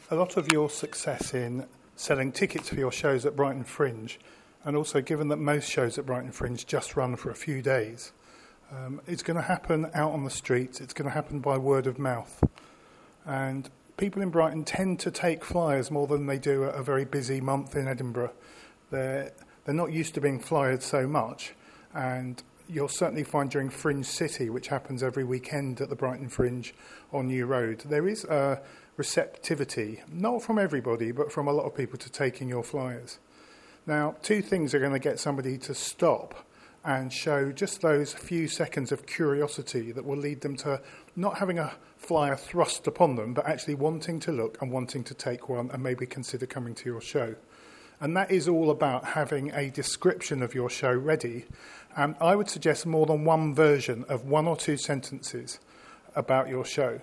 A lot of your success in selling tickets for your shows at Brighton Fringe, and also given that most shows at Brighton Fringe just run for a few days, it's going to happen out on the streets. It's going to happen by word of mouth. And people in Brighton tend to take flyers more than they do at a very busy month in Edinburgh. They're not used to being flyered so much, and you'll certainly find during Fringe City, which happens every weekend at the Brighton Fringe on New Road, there is a receptivity, not from everybody, but from a lot of people, to taking your flyers. Now, two things are going to get somebody to stop and show just those few seconds of curiosity that will lead them to not having a flyer thrust upon them, but actually wanting to look and wanting to take one and maybe consider coming to your show. And that is all about having a description of your show ready. And I would suggest more than one version of one or two sentences about your show.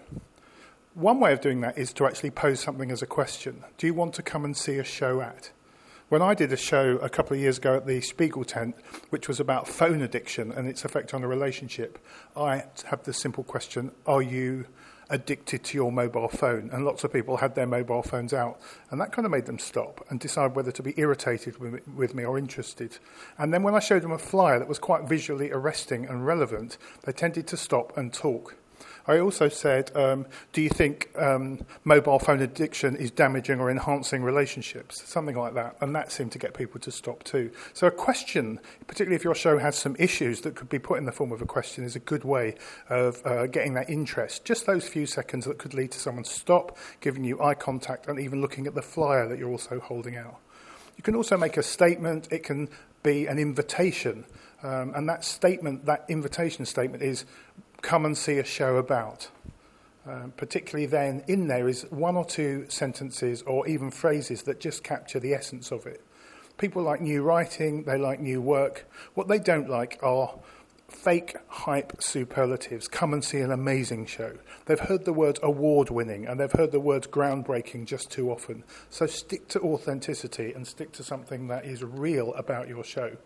One way of doing that is to actually pose something as a question. Do you want to come and see a show at? When I did a show a couple of years ago at the Spiegel tent, which was about phone addiction and its effect on a relationship, I had the simple question, are you addicted to your mobile phone? And lots of people had their mobile phones out, and that kind of made them stop and decide whether to be irritated with me or interested. And then when I showed them a flyer that was quite visually arresting and relevant, they tended to stop and talk. I also said, do you think mobile phone addiction is damaging or enhancing relationships? Something like that. And that seemed to get people to stop too. So a question, particularly if your show has some issues that could be put in the form of a question, is a good way of getting that interest. Just those few seconds that could lead to someone stop, giving you eye contact, and even looking at the flyer that you're also holding out. You can also make a statement. It can be an invitation. And that statement, that invitation statement is, come and see a show about. Particularly then, in there is one or two sentences or even phrases that just capture the essence of it. People like new writing, they like new work. What they don't like are fake hype superlatives. Come and see an amazing show. They've heard the word award-winning and they've heard the word groundbreaking just too often. So stick to authenticity and stick to something that is real about your show.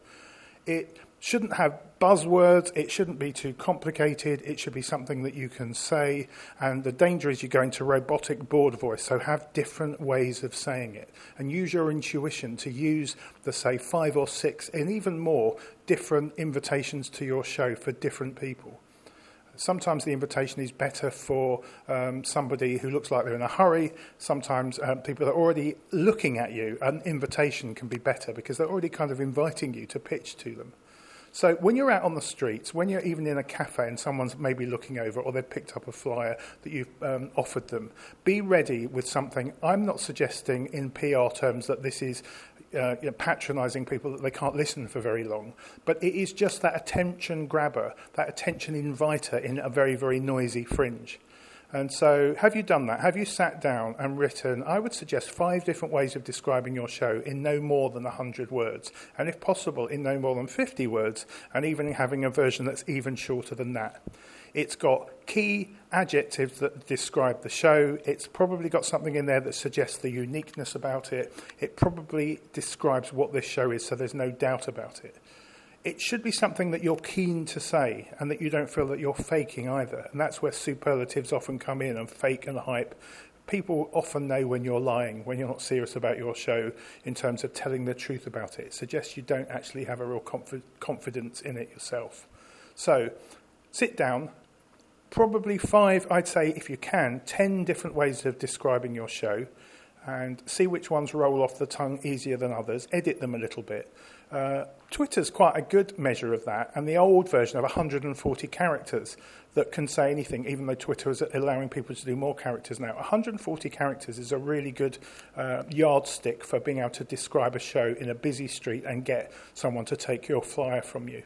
It shouldn't have buzzwords, it shouldn't be too complicated, it should be something that you can say, and the danger is you go into robotic board voice, so have different ways of saying it, and use your intuition to use the, say, 5 or 6, and even more, different invitations to your show for different people. Sometimes the invitation is better for somebody who looks like they're in a hurry. Sometimes people are already looking at you. An invitation can be better because they're already kind of inviting you to pitch to them. So when you're out on the streets, when you're even in a cafe and someone's maybe looking over or they've picked up a flyer that you've offered them, be ready with something. I'm not suggesting in PR terms that this is patronising people that they can't listen for very long. But it is just that attention grabber, that attention inviter in a very, very noisy fringe. And so have you done that? Have you sat down and written, I would suggest 5 different ways of describing your show in no more than 100 words, and if possible in no more than 50 words, and even having a version that's even shorter than that. It's got key adjectives that describe the show. It's probably got something in there that suggests the uniqueness about it. It probably describes what this show is, so there's no doubt about it. It should be something that you're keen to say and that you don't feel that you're faking either. And that's where superlatives often come in, and fake and hype. People often know when you're lying, when you're not serious about your show in terms of telling the truth about it. It suggests you don't actually have a real confidence in it yourself. So sit down. Probably 5, I'd say, if you can, 10 different ways of describing your show, and see which ones roll off the tongue easier than others. Edit them a little bit. Twitter's quite a good measure of that, and the old version of 140 characters that can say anything, even though Twitter is allowing people to do more characters now. 140 characters is a really good yardstick for being able to describe a show in a busy street and get someone to take your flyer from you.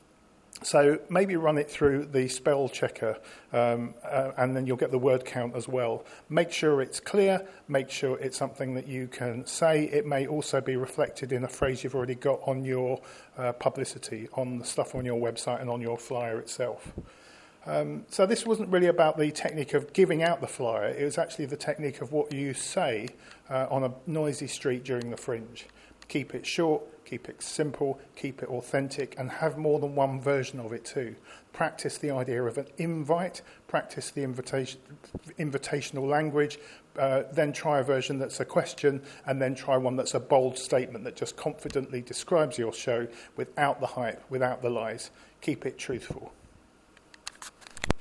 So maybe run it through the spell checker, and then you'll get the word count as well. Make sure it's clear. Make sure it's something that you can say. It may also be reflected in a phrase you've already got on your publicity, on the stuff on your website and on your flyer itself. So this wasn't really about the technique of giving out the flyer. It was actually the technique of what you say on a noisy street during the Fringe. Keep it short, keep it simple, keep it authentic, and have more than one version of it too. Practice the idea of an invite, practice the invitational language, then try a version that's a question, and then try one that's a bold statement that just confidently describes your show without the hype, without the lies. Keep it truthful.